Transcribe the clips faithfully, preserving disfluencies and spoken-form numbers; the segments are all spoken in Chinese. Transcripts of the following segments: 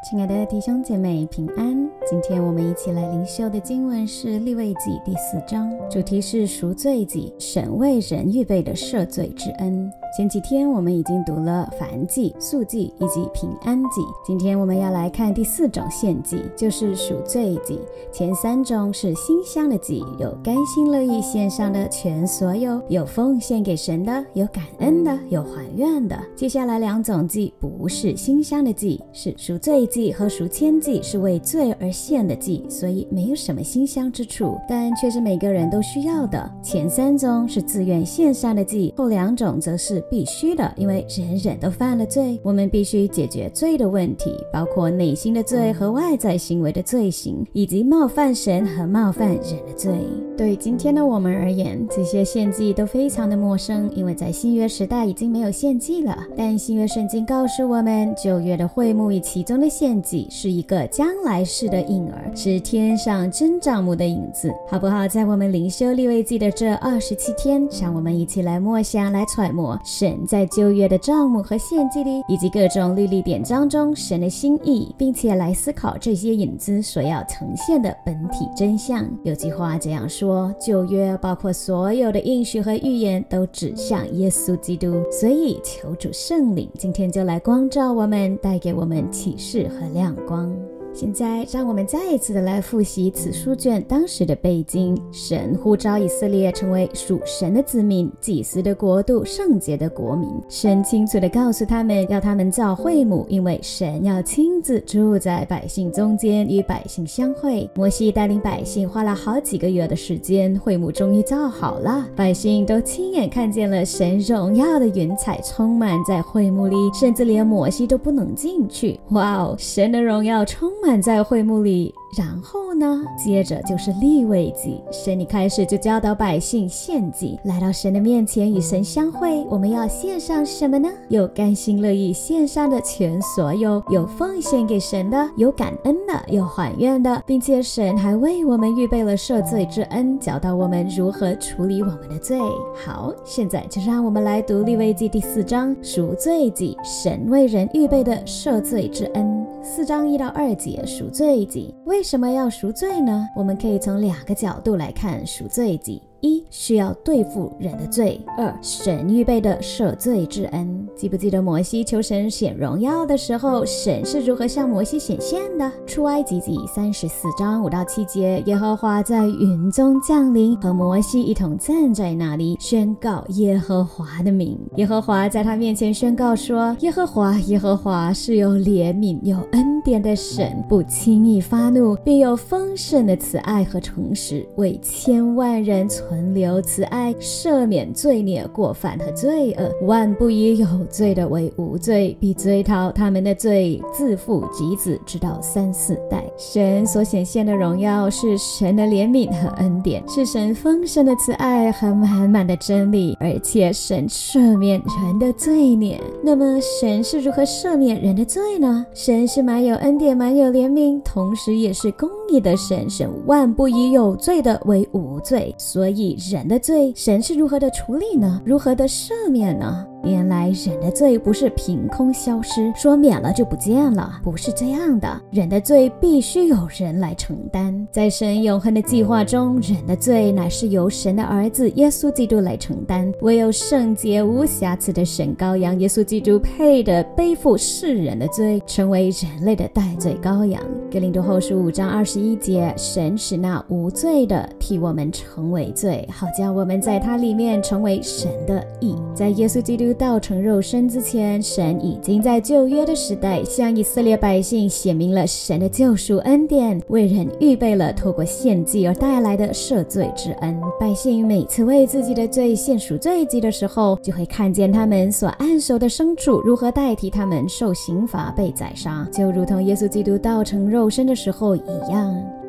亲爱的弟兄姐妹平安，今天我们一起来灵修的经文是利未记第四章，主题是赎罪祭，神为人预备的赦罪之恩。前几天我们已经读了燔祭、素祭以及平安祭，今天我们要来看第四种献祭，就是赎罪祭。前三种是馨香的祭，有甘心乐意献上的全所有，有奉献给神的，有感恩的，有还愿的。接下来两种祭不是馨香的祭，是赎罪祭和赎愆祭，是为罪而献的祭，所以没有什么馨香之处，但却是每个人都需要的。前三种是自愿献上的祭，后两种则是必须的，因为人人都犯了罪，我们必须解决罪的问题，包括内心的罪和外在行为的罪行，以及冒犯神和冒犯人的罪。对今天的我们而言，这些献祭都非常的陌生，因为在新约时代已经没有献祭了。但新约圣经告诉我们，旧约的会幕与其中的献祭是一个将来世的婴儿，是天上真帐幕的影子，好不好？在我们灵修利未记的这二十七天，让我们一起来默想，来揣摩神在旧约的帐幕和献祭里，以及各种律例典章中神的心意，并且来思考这些影子所要呈现的本体真相。有句话这样说，旧约包括所有的应许和预言都指向耶稣基督，所以求主圣灵今天就来光照我们，带给我们启示和亮光。现在让我们再一次的来复习此书卷当时的背景。神呼召以色列成为属神的子民，祭司的国度，圣洁的国民。神清楚的告诉他们，要他们造会幕，因为神要亲自住在百姓中间，与百姓相会。摩西带领百姓花了好几个月的时间，会幕终于造好了，百姓都亲眼看见了神荣耀的云彩充满在会幕里，甚至连摩西都不能进去。哇哦，神的荣耀充满满在会幕里。然后呢，接着就是利未记，神一开始就教导百姓献祭，来到神的面前与神相会。我们要献上什么呢？有甘心乐意献上的全所有，有奉献给神的，有感恩的，有还愿的，并且神还为我们预备了赦罪之恩，教导我们如何处理我们的罪。好，现在就让我们来读利未记第四章，赎罪祭，神为人预备的赦罪之恩。四章一到二节，赎罪祭。为什么要赎罪呢？我们可以从两个角度来看赎罪祭。一，需要对付人的罪；二，神预备的赦罪之恩。记不记得摩西求神显荣耀的时候，神是如何向摩西显现的？出埃及记三十四章五到七节，耶和华在云中降临，和摩西一同站在那里，宣告耶和华的名。耶和华在他面前宣告说，耶和华耶和华是有怜悯有恩典的神，不轻易发怒，并有丰盛的慈爱和诚实，为千万人存留慈爱，赦免罪孽过犯和罪恶，万不以有罪的为无罪，必追讨他们的罪，自父及子，直到三四代。神所显现的荣耀是神的怜悯和恩典，是神丰盛的慈爱和满满的真理，而且神赦免人的罪孽。那么神是如何赦免人的罪呢？神是满有恩典满有怜悯，同时也是公义的神，神万不以有罪的为无罪。所以人的罪，神是如何的处理呢？如何的赦免呢？原来人的罪不是凭空消失，说免了就不见了，不是这样的。人的罪必须有人来承担。在神永恒的计划中，人的罪乃是由神的儿子耶稣基督来承担。唯有圣洁无瑕疵的神羔羊耶稣基督配得背负世人的罪，成为人类的代罪羔羊。哥林多后书五章二十一节，神使那无罪的替我们成为罪，好叫我们在他里面成为神的义。在耶稣基督道成肉身之前，神已经在旧约的时代向以色列百姓显明了神的救赎恩典，为人预备了透过献祭而带来的赦罪之恩。百姓每次为自己的罪献赎罪祭的时候，就会看见他们所按手的牲畜如何代替他们受刑罚被宰杀，就如同耶稣基督道成肉身的时候一样。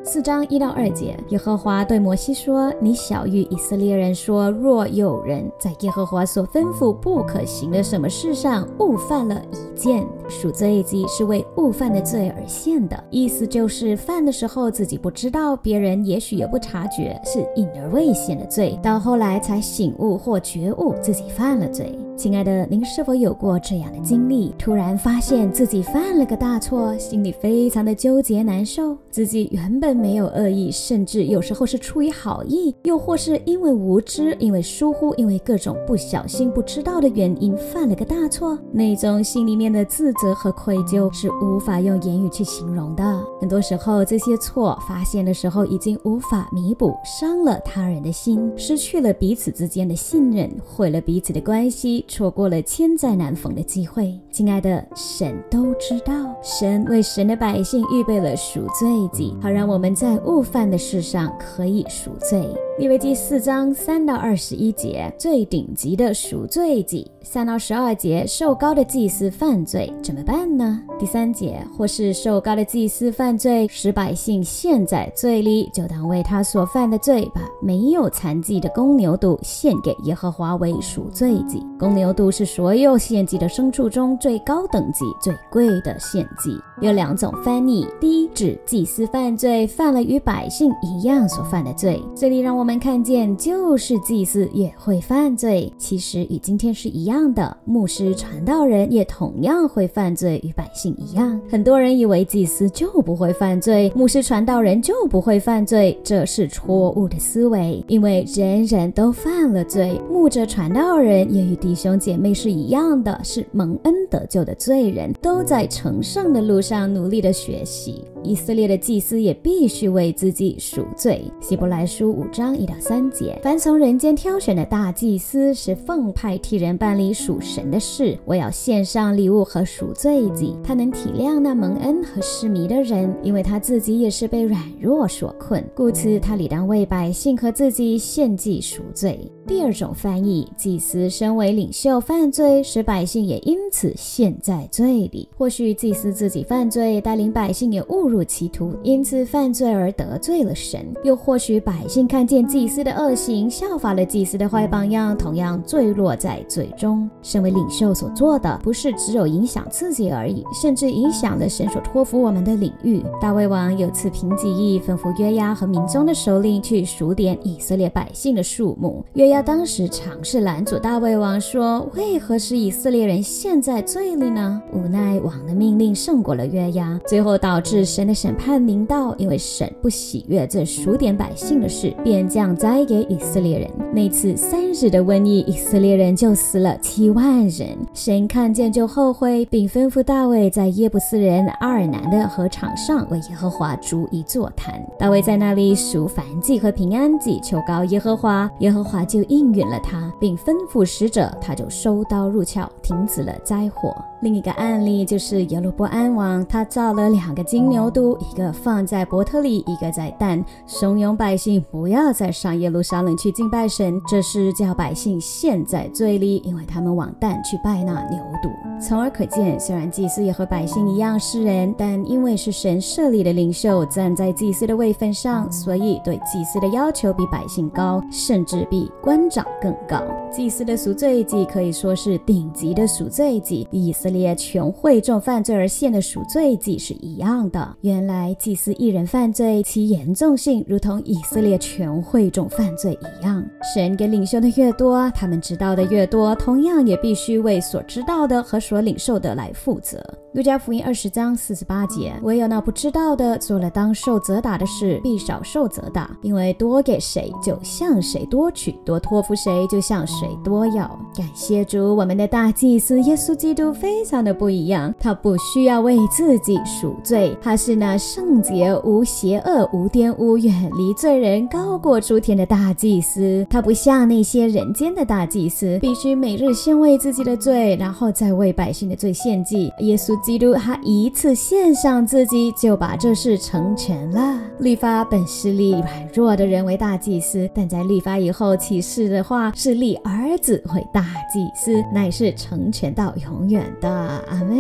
四章一到二节，耶和华对摩西说：你晓谕以色列人说，若有人在耶和华所吩咐不可行的什么事上误犯了一件，赎罪祭是为误犯的罪而献的，意思就是犯的时候自己不知道，别人也许也不察觉，是隐而未显的罪，到后来才醒悟或觉悟自己犯了罪。亲爱的，您是否有过这样的经历？突然发现自己犯了个大错，心里非常的纠结难受，自己原本没有恶意，甚至有时候是出于好意，又或是因为无知，因为疏忽，因为各种不小心不知道的原因犯了个大错，那种心里面的自责和愧疚是无法用言语去形容的。很多时候这些错发现的时候已经无法弥补，伤了他人的心，失去了彼此之间的信任，毁了彼此的关系，错过了千载难逢的机会。亲爱的，神都知道，神为神的百姓预备了赎罪祭，好让我们在误犯的事上可以赎罪。利未记四章三到二十一节，最顶级的赎罪祭。三到十二节，受膏的祭司犯罪怎么办呢？第三节，或是受膏的祭司犯罪，使百姓陷在罪里，就当为他所犯的罪，把没有残疾的公牛犊献给耶和华为赎罪祭。公牛犊是所有献祭的牲畜中最高等级、最贵的献祭。有两种翻译，第一指祭司犯罪，犯了与百姓一样所犯的罪。这里让我们看见，就是祭司也会犯罪，其实与今天是一样的，牧师传道人也同样会犯罪，与百姓一样。很多人以为祭司就不会犯罪，牧师传道人就不会犯罪，这是错误的思维，因为人人都犯了罪，牧者传道人也与弟兄姐妹是一样的，是蒙恩得救的罪人，都在成圣的路上努力的学习。以色列的祭司也必须为自己赎罪。希伯来书五章一到三节，凡从人间挑选的大祭司，是奉派替人办理属神的事，我要献上礼物和赎罪祭。他能体谅那蒙恩和失迷的人，因为他自己也是被软弱所困，故此他理当为百姓和自己献祭赎罪。第二种翻译，祭司身为领袖犯罪，使百姓也因此陷在罪里。或许祭司自己犯罪，带领百姓也误入歧途，因此犯罪而得罪了神。又或许百姓看见祭司的恶行，效法了祭司的坏榜样，同样坠落在罪中。身为领袖所做的，不是只有影响自己而已，甚至影响了神所托付我们的领域。大卫王有次凭己意，吩咐约押和民中的首领去数点以色列百姓的数目。约押当时尝试拦阻大卫王，说：为何使以色列人陷在罪里呢？无奈王的命令胜过了约押，最后导致神的审判临到，因为神不喜悦这数点百姓的事，便降灾给以色列人。那次三日的瘟疫，以色列人就死了七万人。神看见就后悔，并吩咐大卫在耶布斯人阿尔南的禾场上为耶和华筑一座坛。大卫在那里赎燔祭和平安祭，求告耶和华，耶和华就应允了他，并吩咐使者，他就收刀入鞘，停止了灾祸。另一个案例就是耶罗波安王，他造了两个金牛犊，一个放在伯特利，一个在但，怂恿百姓不要再上耶路撒冷去敬拜神，这是叫百姓陷在罪里，因为他们往但去拜那牛犊。从而可见，虽然祭司也和百姓一样是人，但因为是神设立的领袖，站在祭司的位分上，所以对祭司的要求比百姓高，甚至比官长更高。祭司的赎罪祭可以说是顶级的赎罪祭，以色列全会众犯罪而献的赎罪祭是一样的。原来祭司一人犯罪，其严重性如同以色列全会众犯罪一样。神给领袖的越多，他们知道的越多，同样也必须为所知道的和所领受的来负责。路加福音二十章四十八节，唯有那不知道的，做了当受责打的事，必少受责打，因为多给谁，就向谁多取；多托付谁，就向谁多要。感谢主，我们的大祭司耶稣基督非常的不一样，他不需要为自己赎罪，他是那圣洁、无邪恶、无玷污、远离罪人、高过诸天的大祭司。他不像那些人间的大祭司，必须每日先为自己的罪，然后再为百姓的罪献祭。耶稣基督他一次献上自己，就把这事成全了。律法本是立软弱的人为大祭司，但在律法以后启示的话，是立儿子为大祭司，乃是成全到永远的。阿们。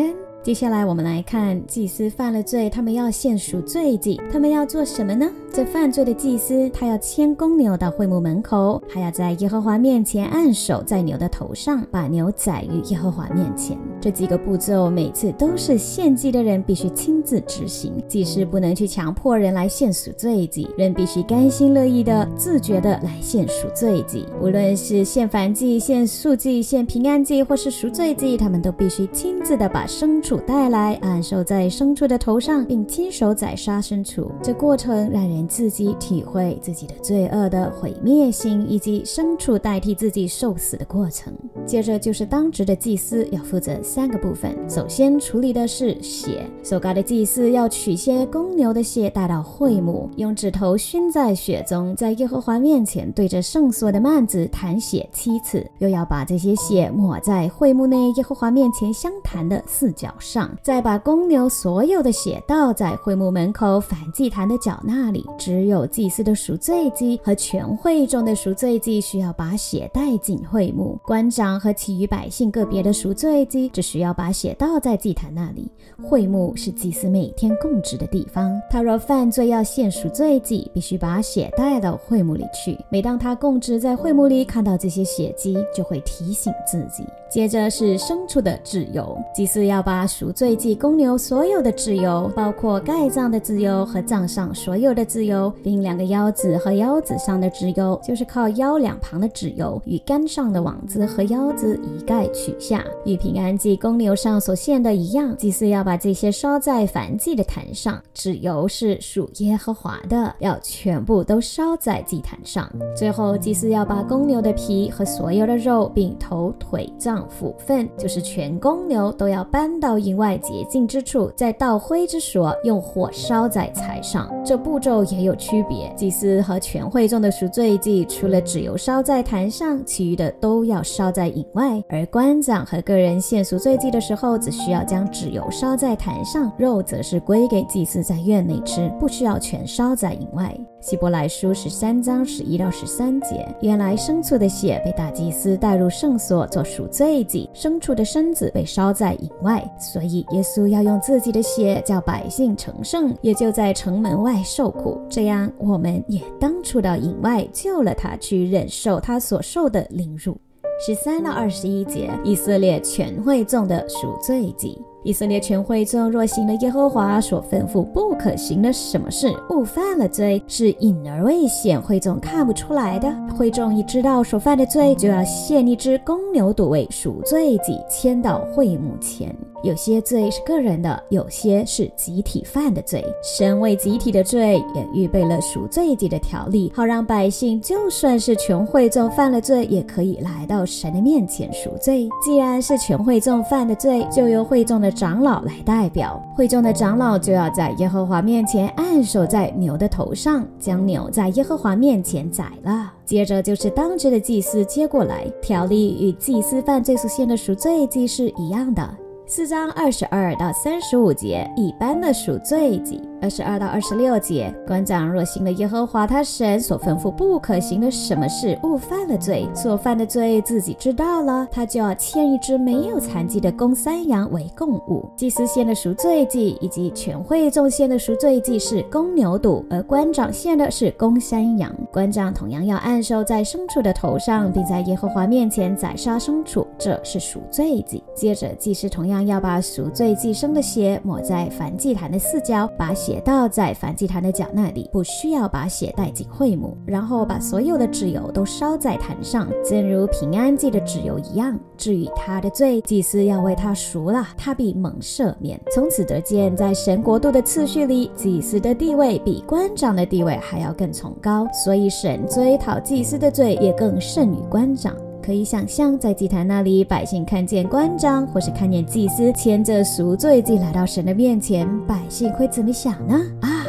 接下来我们来看祭司犯了罪，他们要献赎罪祭，他们要做什么呢？这犯罪的祭司他要牵公牛到会幕门口，还要在耶和华面前按手在牛的头上，把牛宰于耶和华面前。这几个步骤每次都是献祭的人必须亲自执行，祭司不能去强迫人来献赎罪祭，人必须甘心乐意的自觉的来献赎罪祭。无论是献燔祭、献素祭、献平安祭或是赎罪祭，他们都必须亲自的把牲畜带来，按手在牲畜的头上，并亲手宰杀牲畜。这过程让人自己体会自己的罪恶的毁灭性，以及牲畜代替自己受死的过程。接着就是当值的祭司要负责三个部分。首先处理的是血，受膏的祭司要取些公牛的血带到会幕，用指头熏在血中，在耶和华面前对着圣所的幔子弹血七次，又要把这些血抹在会幕内耶和华面前相弹的四角上，再把公牛所有的血倒在会幕门口燔祭坛的角那里。只有祭司的赎罪祭和全会众的赎罪祭需要把血带进会幕，官长和其余百姓个别的赎罪祭只需要把血倒在祭坛那里。会幕是祭司每天供职的地方，他若犯罪要献赎罪祭，必须把血带到会幕里去。每当他供职在会幕里看到这些血迹，就会提醒自己。接着是牲畜的脂油，祭司要把赎罪祭公牛所有的脂油，包括盖脏的脂油和脏上所有的脂油，并两个腰子和腰子上的脂油，就是靠腰两旁的脂油与杆上的网子和腰子一概取下。与平安祭公牛上所献的一样，祭司要把这些烧在燔祭的坛上。脂油是属耶和华的，要全部都烧在祭坛上。最后祭司要把公牛的皮和所有的肉，并头腿脏腑粪，就是全公牛都要搬到营外洁净之处，在倒灰之所用火烧在柴上。这步骤也有区别，祭司和全会众的赎罪祭除了脂油烧在坛上，其余的都要烧在营外，而官长和个人献赎罪祭的时候，只需要将脂油烧在坛上，肉则是归给祭司在院内吃，不需要全烧在营外。希伯来书十三章十一到十三节，原来牲畜的血被大祭司带入圣所做赎罪祭，牲畜的身子被烧在营外，所以耶稣要用自己的血叫百姓成圣，也就在城门外受苦，这样我们也当出到营外，救了他，去忍受他所受的凌辱。十三到二十一节，以色列全会众的赎罪祭。以色列全会众若行了耶和华所吩咐不可行的什么事，误犯了罪，是隐而未显，会众看不出来的。会众一知道所犯的罪，就要献一只公牛犊为赎罪祭，牵到会幕前。有些罪是个人的，有些是集体犯的罪。神为集体的罪也预备了赎罪祭的条例，好让百姓就算是全会众犯了罪，也可以来到神的面前赎罪。既然是全会众犯的罪，就由会众的长老来代表，会众的长老就要在耶和华面前按手在牛的头上，将牛在耶和华面前宰了。接着就是当值的祭司接过来，条例与祭司犯罪所献的赎罪祭是一样的。四章二十二到三十五节，一般的赎罪祭。二十二到二十六节，官长若行了耶和华他神所吩咐不可行的什么事，误犯了罪，所犯的罪自己知道了，他就要牵一只没有残疾的公山羊为供物。祭司献的赎罪祭以及全会众献的赎罪祭是公牛犊，而官长献的是公山羊。官长同样要按手在牲畜的头上，并在耶和华面前宰杀牲畜，这是赎罪祭。接着祭司同样要把赎罪祭牲的血抹在燔祭坛的四角，把血倒在燔祭坛的角那里，不需要把血带进会幕，然后把所有的脂油都烧在坛上，正如平安祭的脂油一样。至于他的罪，祭司要为他赎了，他必蒙赦免。从此得见，在神国度的次序里，祭司的地位比官长的地位还要更崇高，所以神追讨祭司的罪也更胜于官长。可以想象，在祭坛那里，百姓看见官长或是看见祭司牵着赎罪祭来到神的面前，百姓会怎么想呢？啊，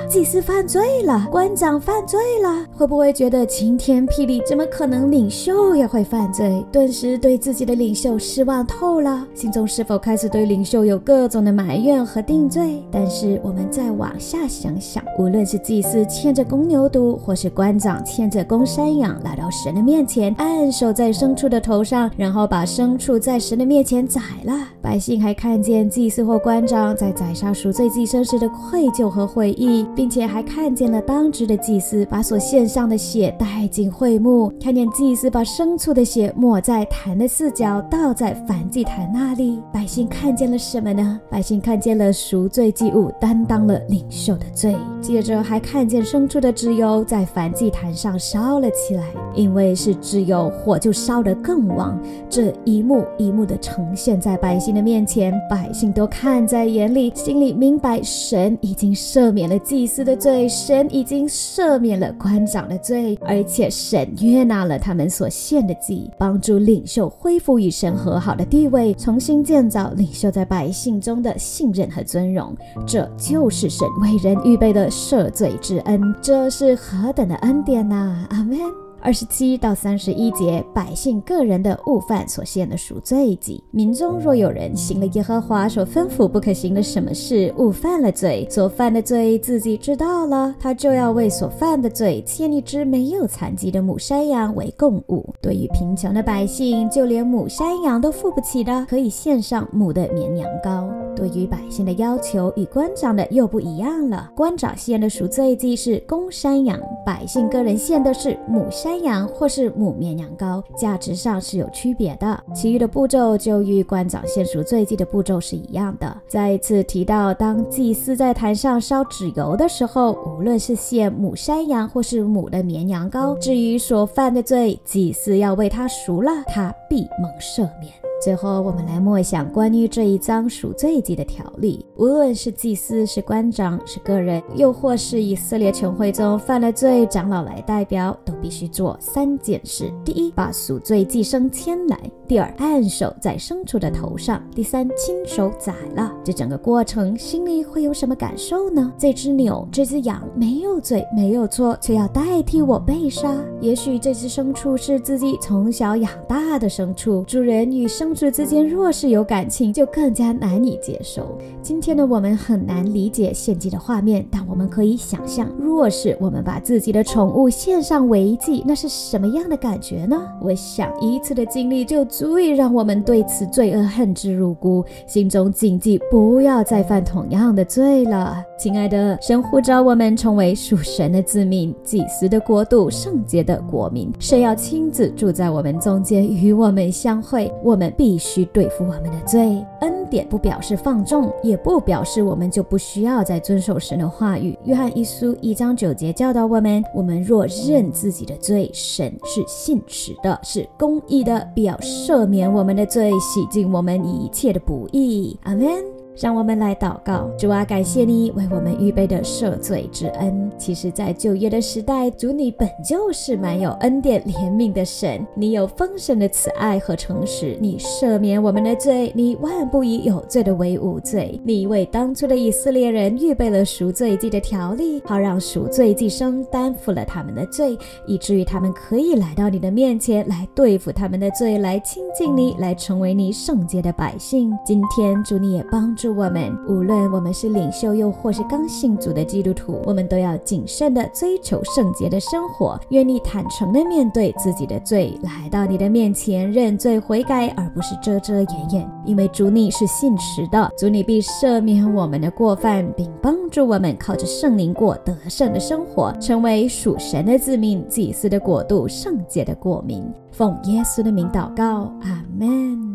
祭司犯罪了，官长犯罪了，会不会觉得晴天霹雳，怎么可能领袖也会犯罪？顿时对自己的领袖失望透了，心中是否开始对领袖有各种的埋怨和定罪？但是我们再往下想想，无论是祭司牵着公牛犊，或是官长牵着公山羊来到神的面前，按手在牲畜的头上，然后把牲畜在神的面前宰了，百姓还看见祭司或官长在宰杀赎罪祭牲时的愧疚和悔意，并且还看见了当值的祭司把所献上的血带进会幕，看见祭司把牲畜的血抹在坛的四角，倒在燔祭坛那里。百姓看见了什么呢？百姓看见了赎罪祭物担当了领袖的罪，接着还看见牲畜的脂油在燔祭坛上烧了起来，因为是脂油，火就烧得更旺。这一幕一幕的呈现在百姓的面前，百姓都看在眼里，心里明白神已经赦免了祭司的罪，神已经赦免了官长的罪，而且神悦纳了他们所献的祭，帮助领袖恢复与神和好的地位，重新建造领袖在百姓中的信任和尊荣。这就是神为人预备的赦罪之恩，这是何等的恩典啊！阿们。二十七到三十一节，百姓个人的误犯所献的赎罪祭。民中若有人行了耶和华所吩咐不可行的什么事，误犯了罪，所犯的罪自己知道了，他就要为所犯的罪牵一只没有残疾的母山羊为供物。对于贫穷的百姓，就连母山羊都付不起的，可以献上母的绵羊羔。对于百姓的要求与官长的又不一样了，官长献的赎罪祭是公山羊，百姓个人献的是母山山羊或是母绵羊羔，价值上是有区别的。其余的步骤就与官长献赎罪祭的步骤是一样的。再一次提到，当祭司在坛上烧脂油的时候，无论是献母山羊或是母的绵羊羔，至于所犯的罪，祭司要为他赎了，他必蒙赦免。最后我们来默想关于这一章赎罪祭的条例，无论是祭司、是官长、是个人，又或是以色列全会中犯了罪，长老来代表，都必须做三件事。第一，把赎罪祭牲牵来；第二，按手在牲畜的头上；第三，亲手宰了。这整个过程心里会有什么感受呢？这只牛、这只羊没有罪没有错，却要代替我被杀。也许这只牲畜是自己从小养大的牲畜，主人与牲畜之间若是有感情，就更加难以接受。今天的我们很难理解献祭的画面，但我们可以想象，若是我们把自己的宠物献上为祭，那是什么样的感觉呢？我想一次的经历就足以让我们对此罪恶恨之入骨，心中谨记不要再犯同样的罪了。亲爱的，神呼召我们成为属神的子民，祭司的国度，圣洁的国民。神要亲自住在我们中间，与我们相会。我们必须对付我们的罪。恩典不表示放纵，也不表示我们就不需要再遵守神的话语。约翰一书一章九节教导我们，我们若认自己的罪，神是信实的，是公义的，必要赦免我们的罪，洗净我们一切的不义。阿们。让我们来祷告。主啊，感谢你为我们预备的赦罪之恩。其实在旧约的时代，主你本就是满有恩典怜悯的神，你有丰盛的慈爱和诚实，你赦免我们的罪，你万不以有罪的为无罪。你为当初的以色列人预备了赎罪祭的条例，好让赎罪祭牲担负了他们的罪，以至于他们可以来到你的面前，来对付他们的罪，来亲近你，来成为你圣洁的百姓。今天主你也帮助我们，无论我们是领袖又或是刚信主的基督徒，我们都要谨慎的追求圣洁的生活，愿你坦诚的面对自己的罪，来到你的面前认罪悔改，而不是遮遮掩掩。因为主你是信实的，主你必赦免我们的过犯，并帮助我们靠着圣灵过得胜的生活，成为属神的子民，祭司的国度，圣洁的国民。奉耶稣的名祷告，阿们。